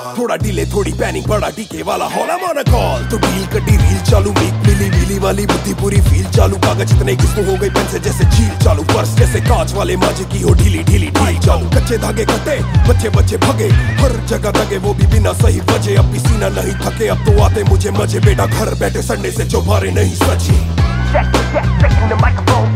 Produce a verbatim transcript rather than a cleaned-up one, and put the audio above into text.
थोड़ा डिले थोड़ी पैनिक बड़ा टीके वाला hall I'm on a call तो डील कटी रील चालू मीक मिली मिली वाली बुद्धि पूरी फील चालू कागज इतने किस्मों हो गई पेन से जैसे झील चालू पर्स जैसे कांच वाले माजे की हो ढीली ढीली ढील चालू कच्चे धागे कटे बच्चे बच्चे भगे हर जगह दगे वो भी बिना सही वजह अब भी सीना नहीं थके अब तो आते मुझे मजे बेटा घर बैठे संडे से चौबारे नहीं सचे